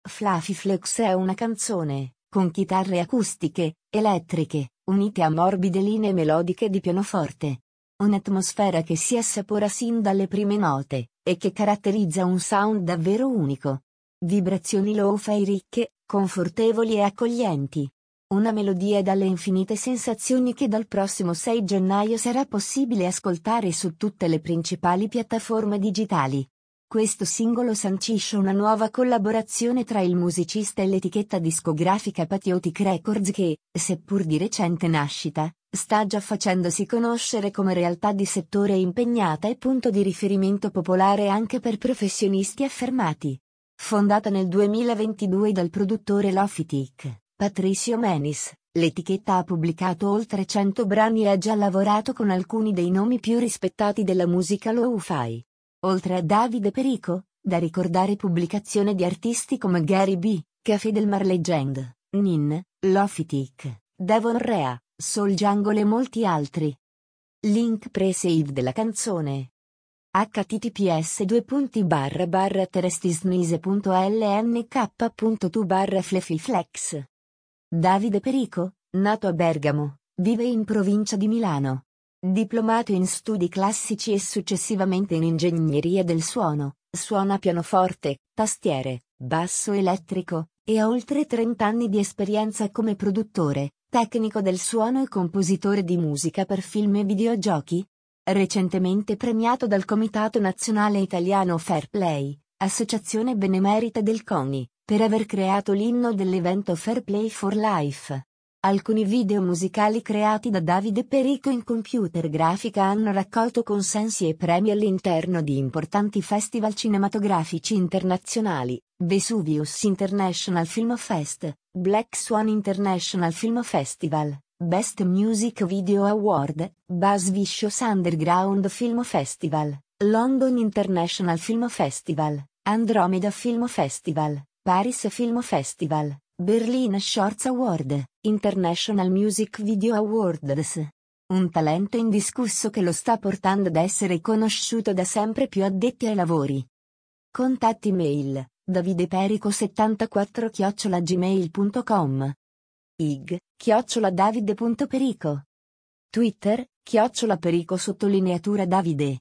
Fluffy Flex è una canzone, con chitarre acustiche, elettriche, unite a morbide linee melodiche di pianoforte. Un'atmosfera che si assapora sin dalle prime note, e che caratterizza un sound davvero unico. Vibrazioni lo-fi ricche, confortevoli e accoglienti. Una melodia dalle infinite sensazioni che dal prossimo 6 gennaio sarà possibile ascoltare su tutte le principali piattaforme digitali. Questo singolo sancisce una nuova collaborazione tra il musicista e l'etichetta discografica Patriotic Records che, seppur di recente nascita, sta già facendosi conoscere come realtà di settore impegnata e punto di riferimento popolare anche per professionisti affermati. Fondata nel 2022 dal produttore Lofitic, Patricio Menis, l'etichetta ha pubblicato oltre 100 brani e ha già lavorato con alcuni dei nomi più rispettati della musica lo-fi. Oltre a Davide Perico, da ricordare pubblicazione di artisti come Gary B, Café Del Mar Legend, Nin, Lofitic, Devon Rea, Soul Jungle e molti altri. Link pre-save della canzone. https://terestisnise.lnk.tu/fluffyflex. Davide Perico, nato a Bergamo, vive in provincia di Milano. Diplomato in studi classici e successivamente in ingegneria del suono, suona pianoforte, tastiere, basso elettrico, e ha oltre 30 anni di esperienza come produttore, tecnico del suono e compositore di musica per film e videogiochi. Recentemente premiato dal Comitato Nazionale Italiano Fair Play, associazione benemerita del CONI, per aver creato l'inno dell'evento Fair Play for Life. Alcuni video musicali creati da Davide Perico in computer grafica hanno raccolto consensi e premi all'interno di importanti festival cinematografici internazionali, Vesuvius International Film Fest, Black Swan International Film Festival, Best Music Video Award, Buzz Vicious Underground Film Festival, London International Film Festival, Andromeda Film Festival, Paris Film Festival, Berlin Shorts Award, International Music Video Awards. Un talento indiscusso che lo sta portando ad essere conosciuto da sempre più addetti ai lavori. Contatti mail, davidePerico74@gmail.com. IG, @davide.perico. Twitter, @perico_Davide.